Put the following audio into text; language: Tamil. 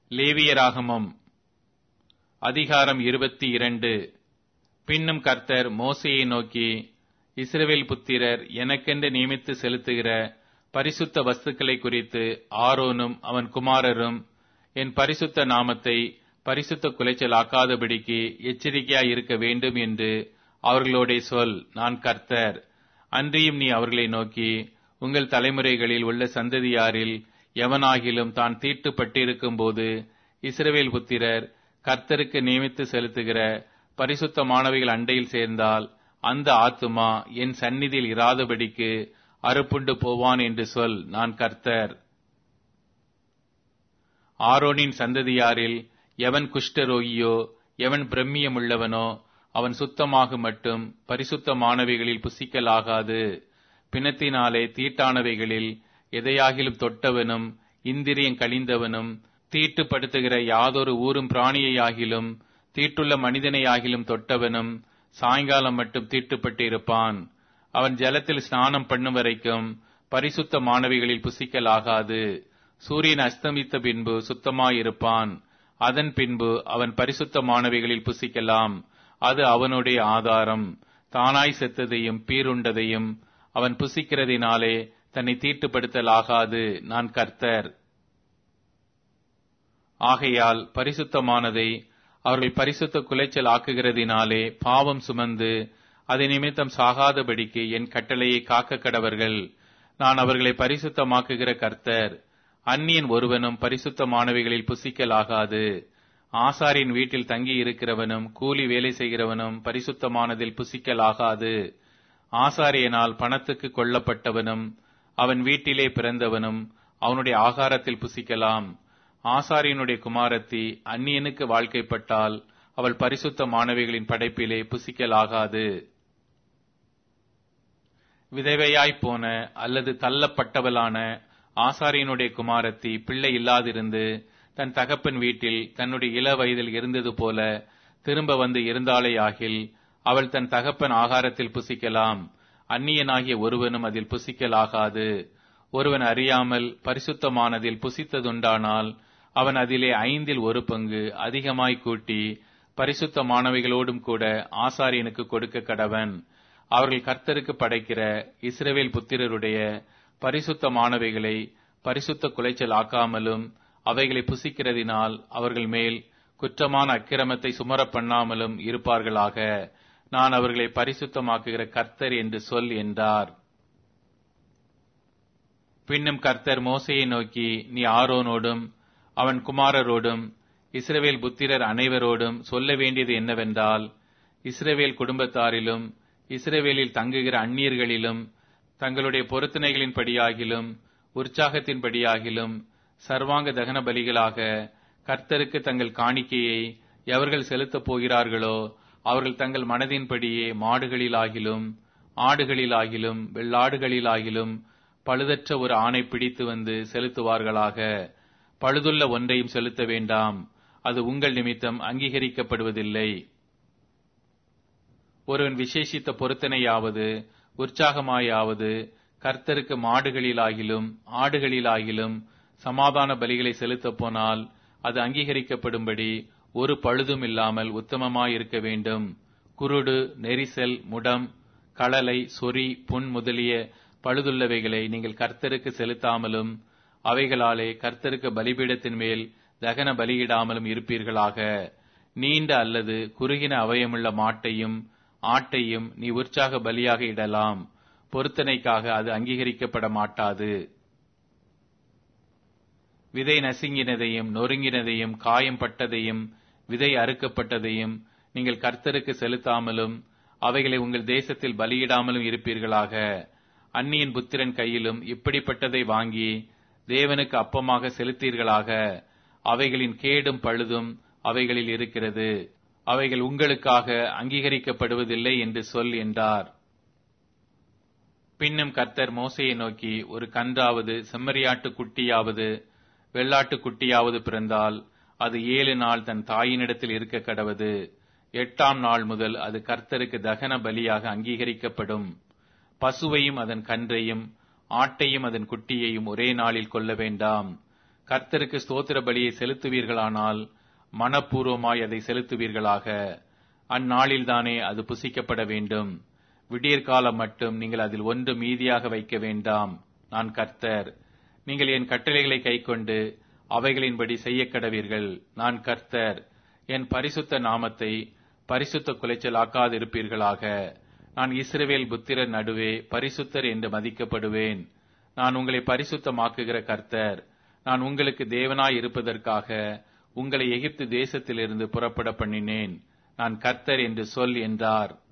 லேவியராகமம் அதிகாரம் 22. பின்னும் கர்த்தர் மோசேயை நோக்கி, இஸ்ரவேல் புத்திரர் எனக்கென்று நியமித்து செலுத்துகிற பரிசுத்த வஸ்துக்களை குறித்து ஆரோனும் அவன் குமாரரும் என் பரிசுத்த நாமத்தை பரிசுத்த குலைச்சலாக்காதபடிக்கு எச்சரிக்கையாய் இருக்க வேண்டும் என்று அவர்களோடே சொல். நான் கர்த்தர். அன்றியும் நீ அவர்களை நோக்கி, உங்கள் தலைமுறைகளில் உள்ள சந்ததியாரில் எவனாகிலும் தான் தீட்டுப்பட்டிருக்கும் போது இஸ்ரவேல் புத்திரர் கர்த்தருக்கு நியமித்து செலுத்துகிற பரிசுத்தமானவைகள் அண்டையில் சேர்ந்தால் அந்த ஆத்துமா என் சந்நிதியில் இராதபடிக்கு அறுப்புண்டு போவான் என்று சொல். நான் கர்த்தர். ஆரோனின் சந்ததியாரில் எவன் குஷ்டரோகியோ எவன் பிரம்மியம் உள்ளவனோ அவன் சுத்தமாக மட்டும் பரிசுத்தமானவைகளில் புசிக்கலாகாது. பிணத்தினாலே தீட்டானவைகளில் எதையாகிலும் தொட்டவனும் இந்திரியம் கழிந்தவனும் தீட்டுப்படுத்துகிற யாதொரு ஊரும் பிராணியையாகிலும் தீட்டுள்ள மனிதனையாகிலும் தொட்டவனும் சாயங்காலம் மட்டும் தீட்டுப்பட்டிருப்பான். அவன் ஜலத்தில் ஸ்நானம் பண்ணும் வரைக்கும் பரிசுத்தமானவைகளில் புசிக்கலாகாது. சூரியன் அஸ்தமித்த பின்பு சுத்தமாயிருப்பான். அதன் பின்பு அவன் பரிசுத்தமானவைகளில் புசிக்கலாம். அது அவனுடைய ஆதாரம். தானாய் செத்ததையும் பீருண்டதையும் அவன் புசிக்கிறதினாலே தன்னை தீட்டுப்படுத்தலாகாது. நான் கர்த்தர். ஆகையால் பரிசுத்தமானதை அவர்கள் பரிசுத்த குலைச்சல் ஆக்குகிறதினாலே பாவம் சுமந்து அதை நிமித்தம் சாகாதபடிக்கு என் கட்டளையை காக்க கடவர்கள். நான் அவர்களை பரிசுத்தமாக்குகிற கர்த்தர். அந்நியன் ஒருவனும் பரிசுத்தமானவைகளில் புசிக்கலாகாது. ஆசாரின் வீட்டில் தங்கி இருக்கிறவனும் கூலி வேலை செய்கிறவனும் பரிசுத்தமானதில் புசிக்கலாகாது. ஆசாரியனால் பணத்துக்கு கொல்லப்பட்டவனும் அவன் வீட்டிலே பிறந்தவனும் அவனுடைய ஆகாரத்தில் புசிக்கலாம். ஆசாரியனுடைய குமாரத்தி அந்நியனுக்கு வாழ்க்கைப்பட்டால் அவள் பரிசுத்தமானவைகளின் படைப்பிலே புசிக்கலாகாது. விதவையாய்ப்போன அல்லது தள்ளப்பட்டவளான ஆசாரியனுடைய குமாரத்தி பிள்ளை இல்லாதிருந்து தன் தகப்பன் வீட்டில் தன்னுடைய இள வயதில் இருந்தது போல திரும்ப வந்து இருந்தாளேயாகில் அவள் தன் தகப்பன் ஆகாரத்தில் புசிக்கலாம். அந்நியனாகிய ஒருவனும் அதில் புசிக்கலாகாது. ஒருவன் அறியாமல் பரிசுத்தமானதில் புசித்ததுண்டானால் அவன் அதிலே 1/5 அதிகமாய் கூட்டி பரிசுத்தமானவைகளோடும் கூட ஆசாரியனுக்கு கொடுக்க கடவன். அவர்கள் கர்த்தருக்கு படைக்கிற இஸ்ரவேல் புத்திரருடைய பரிசுத்தமானவைகளை பரிசுத்த குலைச்சல் ஆக்காமலும் அவைகளை புசிக்கிறதினால் அவர்கள் மேல் குற்றமான அக்கிரமத்தை சுமர பண்ணாமலும் இருப்பார்களாக. நான் அவர்களை பரிசுத்தமாக்குகிற கர்த்தர் என்று சொல் என்றார். பின்னும் கர்த்தர் மோசேயை நோக்கி, நீ ஆரோனோடும் அவன் குமாரரோடும் இஸ்ரவேல் புத்திரர் அனைவரோடும் சொல்ல வேண்டியது என்னவென்றால், இஸ்ரவேல் குடும்பத்தாரிலும் இஸ்ரவேலில் தங்குகிற அந்நியர்களிலும் தங்களுடைய பொருத்தனைகளின் படியாகிலும் உற்சாகத்தின் படியாகிலும் சர்வாங்க தகன பலிகளாக கர்த்தருக்கு தங்கள் காணிக்கையை எவர்கள் செலுத்தப் போகிறார்களோ அவர்கள் தங்கள் மனதின்படியே மாடுகளிலாகிலும் ஆடுகளிலாகிலும் வெள்ளாடுகளிலாகிலும் பழுதற்ற ஒரு ஆணை பிடித்து வந்து செலுத்துவார்களாக. பழுதுள்ள ஒன்றையும் செலுத்த வேண்டாம். அது உங்கள் நிமித்தம் அங்கீகரிக்கப்படுவதில்லை. ஒருவன் விசேஷித்த பொருத்தனையாவது உற்சாகமாயாவது கர்த்தருக்கு மாடுகளிலாகிலும் ஆடுகளிலாகிலும் சமாதான பலிகளை செலுத்தப் போனால் அது அங்கீகரிக்கப்படும்படி ஒரு பழுதும் இல்லாமல் உத்தமமாயிருக்க வேண்டும். குருடு, நெரிசல், முடம், களலை, சொறி, புண் முதலிய பழுதுள்ளவைகளை நீங்கள் கர்த்தருக்கு செலுத்தாமலும் அவைகளாலே கர்த்தருக்கு பலிபீடத்தின் மேல் தகன பலியிடாமலும் இருப்பீர்களாக. நீண்ட அல்லது குறுகின அவயமுள்ள மாட்டையும் ஆட்டையும் நீ உற்சாக பலியாக இடலாம். பொருத்தனைக்காக அது அங்கீகரிக்கப்பட மாட்டாது. விதை நசுங்கினதையும் நொறுங்கினதையும் காயம் பட்டதையும் விதை அறுக்கப்பட்டதையும் நீங்கள் கர்த்தருக்கு செலுத்தாமலும் அவைகளை உங்கள் தேசத்தில் பலியிடாமலும் இருப்பீர்களாக. அந்நியன் புத்திரன் கையிலும் இப்படிப்பட்டதை வாங்கி தேவனுக்கு அப்பமாக செலுத்தீர்களாக. அவைகளின் கேடும் பழுதும் அவைகளில் இருக்கிறது. அவைகள் உங்களுக்காக அங்கீகரிக்கப்படுவதில்லை என்று சொல் என்றார். பின்னும் கர்த்தர் மோசேயை நோக்கி, ஒரு கன்றாவது செம்மறியாட்டு குட்டியாவது வெள்ளாட்டு குட்டியாவது பிறந்தால் அது 7 நாள் தன் தாயினிடத்தில் இருக்க கடவது. 8ஆம் நாள் முதல் அது கர்த்தருக்கு தகன பலியாக அங்கீகரிக்கப்படும். பசுவையும் அதன் கன்றையும் ஆட்டையும் அதன் குட்டியையும் ஒரே நாளில் கொல்ல வேண்டாம். கர்த்தருக்கு ஸ்தோத்திர பலியை செலுத்துவீர்களானால் மனப்பூர்வமாய் அதை செலுத்துவீர்களாக. அந்நாளில்தானே அது புசிக்கப்பட வேண்டும். விடியற்காலம் மட்டும் நீங்கள் அதில் ஒன்று மீதியாக வைக்க வேண்டாம். நான் கர்த்தர். நீங்கள் என் கட்டளைகளை கைக்கொண்டு அவைகளின்படி செய்யக் கடவீர்கள். நான் கர்த்தர். என் பரிசுத்த நாமத்தை பரிசுத்த குலைச்சலாக்காதிருப்பீர்களாக. நான் இஸ்ரவேல் புத்திரர் நடுவே பரிசுத்தர் என்று மதிக்கப்படுவேன். நான் உங்களை பரிசுத்தமாக்குகிற கர்த்தர். நான் உங்களுக்கு தேவனாய் இருப்பதற்காக உங்களை எகிப்து தேசத்திலிருந்து புறப்பட பண்ணினேன். நான் கர்த்தர் என்று சொல் என்றார்.